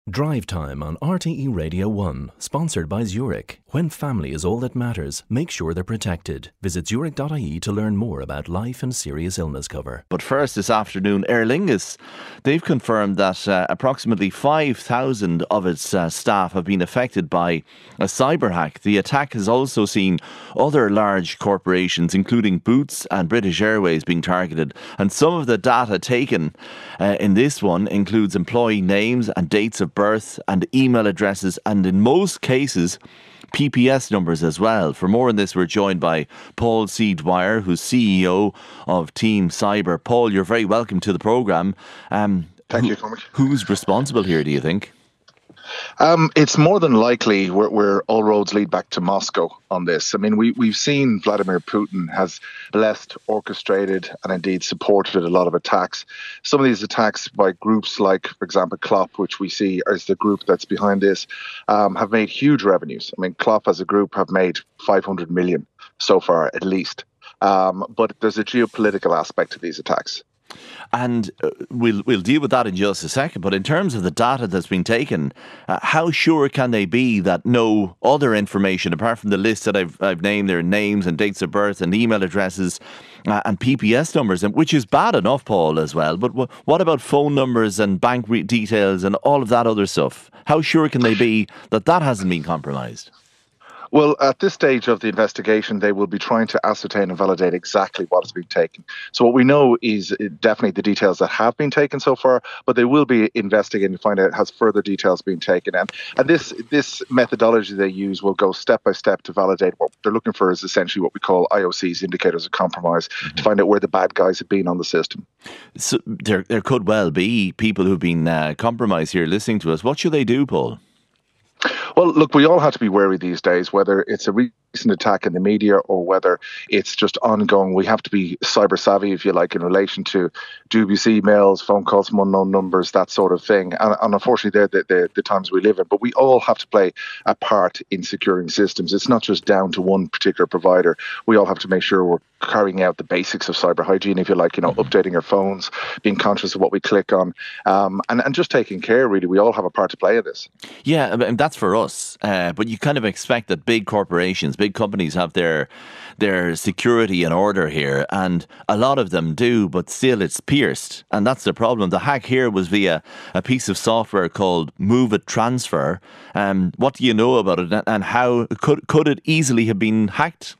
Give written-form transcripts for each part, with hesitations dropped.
Drive Time on RTE Radio 1, sponsored by Zurich. When family is all that matters, make sure they're protected. Visit zurich.ie to learn more about life and serious illness cover. But first this afternoon, Aer Lingus, they've confirmed that approximately 5,000 of its staff have been affected by a cyber hack. The attack has also seen other large corporations, including Boots and British Airways, being targeted. And some of the data taken in this one includes employee names and dates of birth and email addresses, and in most cases PPS numbers as well. For more on this, we're joined by Paul C. Dwyer, who's CEO of Team Cyber. Paul, you're very welcome to the programme. Thank you, Cormac. Who's responsible here, do you think? It's more than likely where all roads lead back to Moscow on this. I mean, we've seen Vladimir Putin has blessed, orchestrated and indeed supported a lot of attacks. Some of these attacks by groups like, for example, Klopp, which we see as the group that's behind this, have made huge revenues. I mean, Klopp as a group have made 500 million so far at least. But there's a geopolitical aspect to these attacks. And we'll deal with that in just a second. But in terms of the data that's been taken, how sure can they be that no other information, apart from the list that I've named, their names and dates of birth and email addresses and PPS numbers, which is bad enough, Paul, as well. But what about phone numbers and bank details and all of that other stuff? How sure can they be that that hasn't been compromised? Well, at this stage of the investigation, they will be trying to ascertain and validate exactly what has been taken. So what we know is definitely the details that have been taken so far, but they will be investigating to find out has further details been taken. And this methodology they use will go step by step to validate what they're looking for is essentially what we call IOCs, indicators of compromise, to find out where the bad guys have been on the system. So there could well be people who've been compromised here listening to us. What should they do, Paul? Well, look, we all have to be wary these days, whether it's a recent attack in the media or whether it's just ongoing. We have to be cyber savvy, if you like, in relation to dubious emails, phone calls from unknown numbers, that sort of thing. And unfortunately, they're the times we live in. But we all have to play a part in securing systems. It's not just down to one particular provider. We all have to make sure we're carrying out the basics of cyber hygiene, if you like, updating our phones, being conscious of what we click on, and just taking care, really. We all have a part to play in this. Yeah, and that's for us. But you kind of expect that big corporations, big companies have their security in order here, and a lot of them do, but still it's pierced, and that's the problem. The hack here was via a piece of software called Move It Transfer. What do you know about it, and how could it easily have been hacked?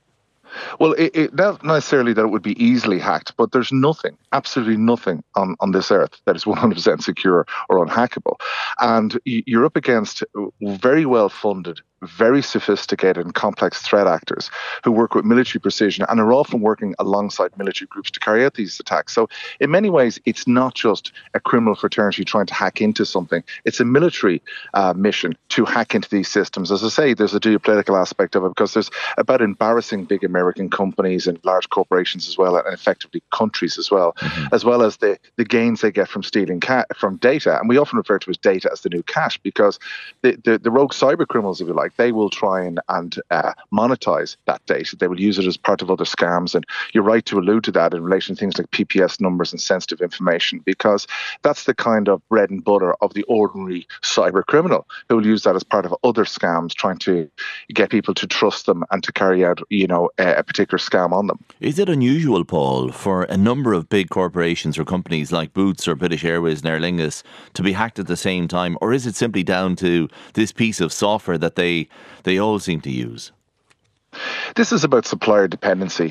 Well, not necessarily that it would be easily hacked, but there's nothing, absolutely nothing on this earth that is 100% secure or unhackable. And you're up against very well-funded, very sophisticated and complex threat actors who work with military precision and are often working alongside military groups to carry out these attacks. So in many ways, it's not just a criminal fraternity trying to hack into something. It's a military mission to hack into these systems. As I say, there's a geopolitical aspect of it because there's about embarrassing big American companies and large corporations as well, and effectively countries as well, as well as the gains they get from stealing from data. And we often refer to as data as the new cash because the rogue cyber criminals, if you like, they will try and monetize that data. They will use it as part of other scams. And you're right to allude to that in relation to things like PPS numbers and sensitive information, because that's the kind of bread and butter of the ordinary cyber criminal who will use that as part of other scams, trying to get people to trust them and to carry out, a particular scam on them. Is it unusual, Paul, for a number of big corporations or companies like Boots or British Airways and Aer Lingus to be hacked at the same time? Or is it simply down to this piece of software that they all seem to use? This is about supplier dependency.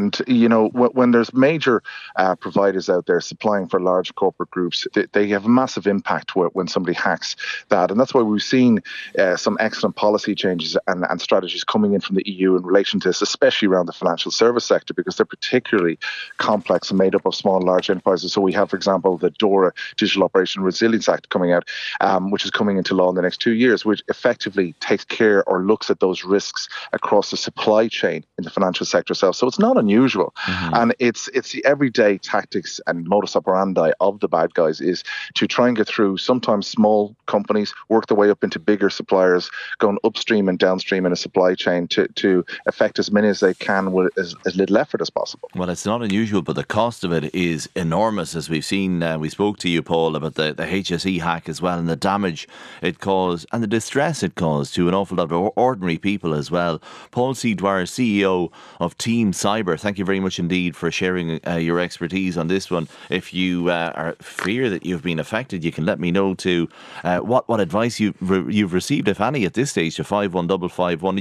When there's major providers out there supplying for large corporate groups, they have a massive impact when somebody hacks that. And that's why we've seen some excellent policy changes and strategies coming in from the EU in relation to this, especially around the financial service sector, because they're particularly complex and made up of small and large enterprises. So we have, for example, the DORA, Digital Operation Resilience Act, coming out, which is coming into law in the next 2 years, which effectively takes care or looks at those risks across the supply supply chain in the financial sector itself. So it's not unusual. And it's the everyday tactics and modus operandi of the bad guys is to try and get through sometimes small companies, work their way up into bigger suppliers, going upstream and downstream in a supply chain to affect as many as they can with as little effort as possible. Well, it's not unusual, but the cost of it is enormous, as we've seen. We spoke to you, Paul, about the HSE hack as well, and the damage it caused and the distress it caused to an awful lot of ordinary people as well. Paul C. Dwyer, CEO of Team Cyber, thank you very much indeed for sharing your expertise on this one. If you fear that you've been affected, you can let me know too what advice you've received, if any, at this stage to 51551.